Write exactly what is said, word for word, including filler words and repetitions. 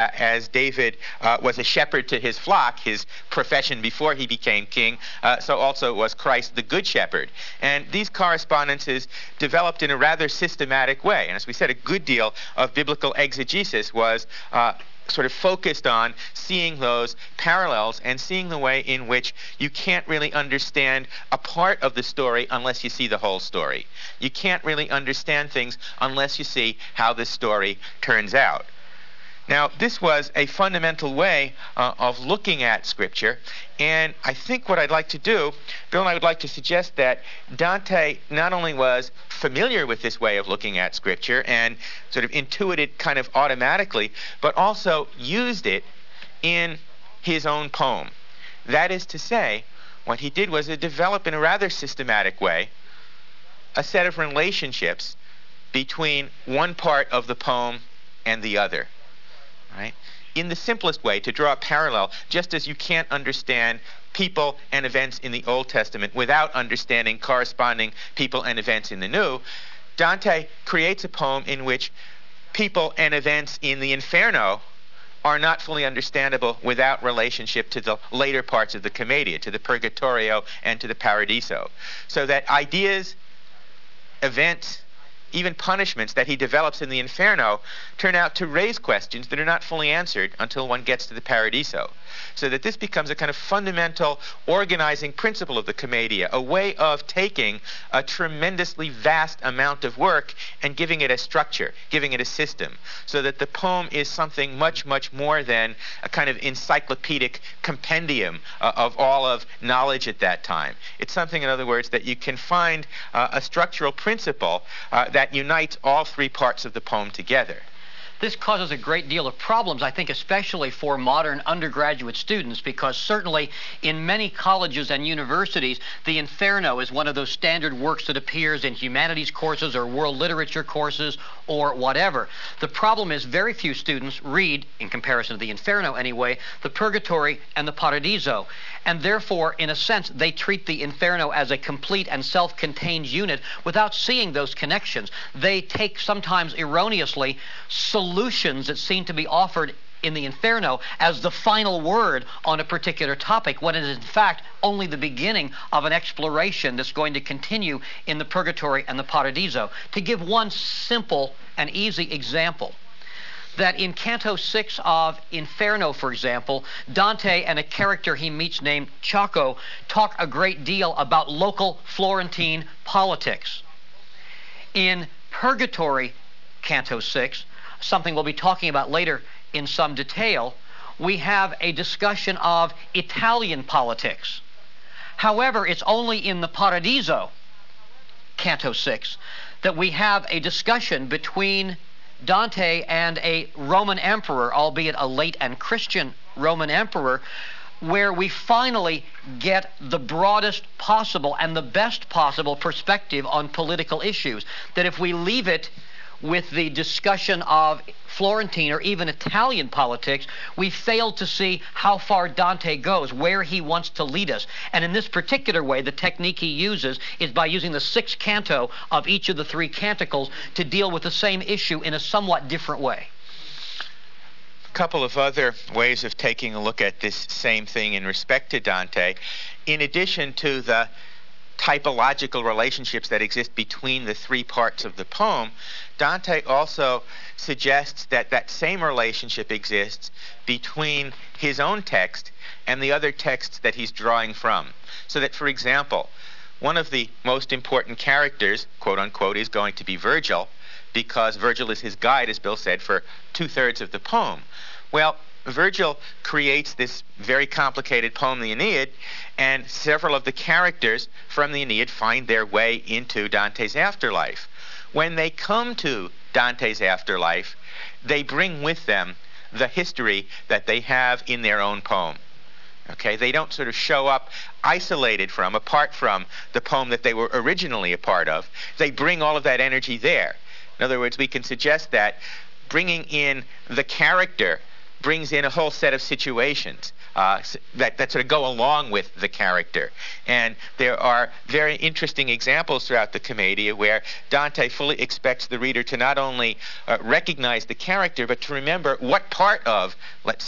Uh, as David uh, was a shepherd to his flock, his profession before he became king, uh, so also was Christ the Good Shepherd. And these correspondences developed in a rather systematic way. And as we said, a good deal of biblical exegesis was uh, sort of focused on seeing those parallels and seeing the way in which you can't really understand a part of the story unless you see the whole story. You can't really understand things unless you see how this story turns out. Now, this was a fundamental way uh, of looking at Scripture, and I think what I'd like to do, Bill and I would like to suggest that Dante not only was familiar with this way of looking at Scripture and sort of intuited kind of automatically, but also used it in his own poem. That is to say, what he did was to develop in a rather systematic way a set of relationships between one part of the poem and the other. Right? In the simplest way, to draw a parallel, just as you can't understand people and events in the Old Testament without understanding corresponding people and events in the New, Dante creates a poem in which people and events in the Inferno are not fully understandable without relationship to the later parts of the Commedia, to the Purgatorio and to the Paradiso. So that ideas, events, even punishments that he develops in the Inferno turn out to raise questions that are not fully answered until one gets to the Paradiso. So that this becomes a kind of fundamental organizing principle of the Commedia, a way of taking a tremendously vast amount of work and giving it a structure, giving it a system, so that the poem is something much, much more than a kind of encyclopedic compendium uh, of all of knowledge at that time. It's something, in other words, that you can find uh, a structural principle uh, that unites all three parts of the poem together. This causes a great deal of problems, I think, especially for modern undergraduate students, because certainly in many colleges and universities, the Inferno is one of those standard works that appears in humanities courses or world literature courses or whatever. The problem is very few students read, in comparison to the Inferno anyway, the Purgatory and the Paradiso. And therefore, in a sense, they treat the Inferno as a complete and self-contained unit without seeing those connections. They take, sometimes erroneously, solutions that seem to be offered in the Inferno as the final word on a particular topic, when it is in fact only the beginning of an exploration that's going to continue in the Purgatory and the Paradiso. To give one simple and easy example, that in Canto six of Inferno, for example, Dante and a character he meets named Ciacco talk a great deal about local Florentine politics. In Purgatory, Canto six, something we'll be talking about later in some detail, we have a discussion of Italian politics. However, it's only in the Paradiso, Canto six, that we have a discussion between Dante and a Roman emperor, albeit a late and Christian Roman emperor, where we finally get the broadest possible and the best possible perspective on political issues. That if we leave it with the discussion of Florentine or even Italian politics, we fail to see how far Dante goes, where he wants to lead us. And in this particular way, the technique he uses is by using the sixth canto of each of the three canticles to deal with the same issue in a somewhat different way. A couple of other ways of taking a look at this same thing in respect to Dante, in addition to the typological relationships that exist between the three parts of the poem, Dante also suggests that that same relationship exists between his own text and the other texts that he's drawing from. So that, for example, one of the most important characters, quote unquote, is going to be Virgil, because Virgil is his guide, as Bill said, for two-thirds of the poem. Well, Virgil creates this very complicated poem, the Aeneid, and several of the characters from the Aeneid find their way into Dante's afterlife. When they come to Dante's afterlife, they bring with them the history that they have in their own poem. Okay, they don't sort of show up isolated from, apart from the poem that they were originally a part of. They bring all of that energy there. In other words, we can suggest that bringing in the character brings in a whole set of situations, uh, that, that sort of go along with the character. And there are very interesting examples throughout the Commedia where Dante fully expects the reader to not only uh, recognize the character, but to remember what part of, let's